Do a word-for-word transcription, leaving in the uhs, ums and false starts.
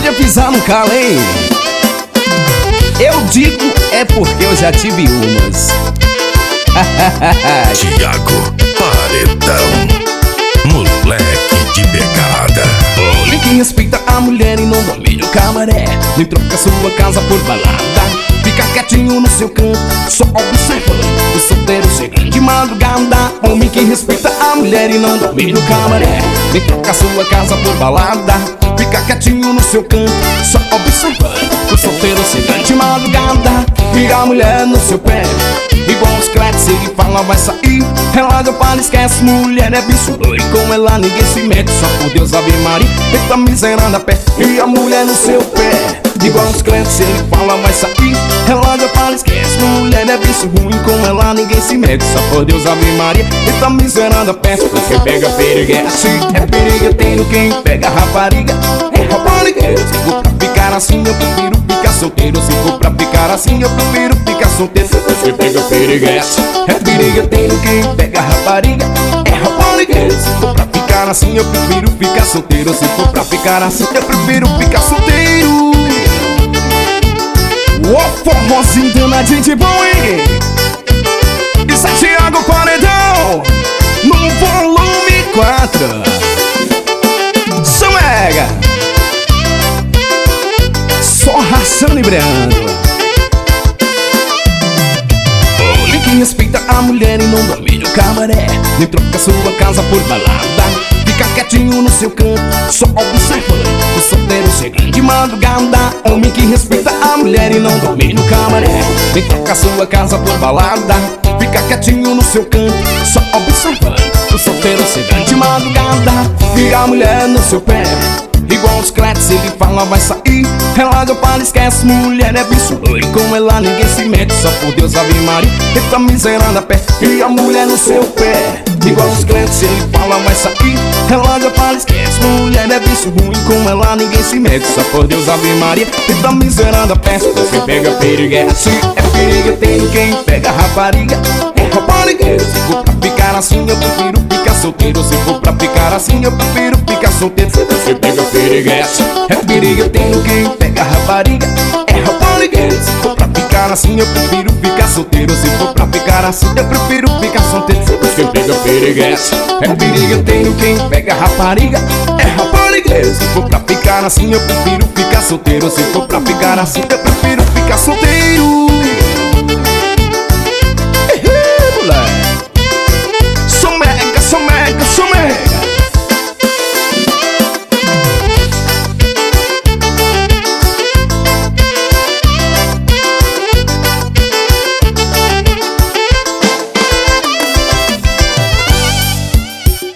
Pode avisar, não calei. Eu digo é porque eu já tive umas. Thiago Paredão, moleque de pegada. Homem que respeita a mulher e não domina o cabaré, nem troca sua casa por balada. Fica quietinho no seu canto, só observando o solteiro chegando de madrugada. Homem que respeita a mulher e não domina o cabaré, nem troca sua casa por balada. Fica quietinho no seu canto, só observando o solteiro chegando de madrugada. E a mulher no seu pé, igual os cracks, se ele fala vai sair. Relógio para esquece, mulher é bicho doido, com ela ninguém se mete, só por Deus Ave Maria. Eita miseranda pé, e a mulher no seu pé, igual os crentes, se ele fala vai sair. Relógio para esquece, mulher é bicho ruim, com ela ninguém se mete, só por Deus Ave Maria. Eita miseranda pé, quem pega perigo é assim, é perigo tendo quem pega rapariga. É rapariga, se for pra ficar assim eu prefiro ficar solteiro. Se for pra ficar assim eu prefiro ficar solteiro. Quem pega perigo é assim, é perigo tendo quem pega rapariga. É rapariga, se for pra ficar assim eu prefiro ficar solteiro. Se for pra ficar assim eu prefiro ficar solteiro. Ô forrozinho danadinho de bom, hein? Isso é Thiago Paredão no volume quatro. Chamega, só raçando e breando. Homem que respeita a mulher e não domina o cabaré, nem troca sua casa por balada. Fica quietinho no seu canto, só observando o solteiro chegando de madrugada. Homem que respeita a mulher e não domina o cabaré, nem troca sua casa por balada. Fica quietinho no seu canto, só observando o solteiro chegando de madrugada. E a mulher no seu pé, igual os cracks, se ele fala vai sair. Relógio para esquece, mulher é bicho doido, com ela ninguém se mete, só por Deus Ave Maria. Eita miseranda pé, e a mulher no seu pé, igual os crentes, se ele fala vai sair. Relógio para esquece, mulher é bicho ruim, com ela ninguém se mete, só por Deus Ave Maria. Eita miseranda pé, quem pega perigo é assim, é perigo tem quem pega rapariga. É rapariga, se for pra ficar assim eu prefiro ficar solteiro. Se for pra ficar assim eu prefiro ficar solteiro. Quem pega perigo é assim, é perigo tem quem pega rapariga. É rapariga, se for pra ficar assim eu prefiro ficar solteiro. Se for pra ficar assim eu prefiro ficar solteiro. Quem pega perigo é assim, é perigo tem quem pega rapariga. É rapariga, se for pra ficar assim eu prefiro ficar solteiro. Se for pra ficar assim eu prefiro ficar solteiro.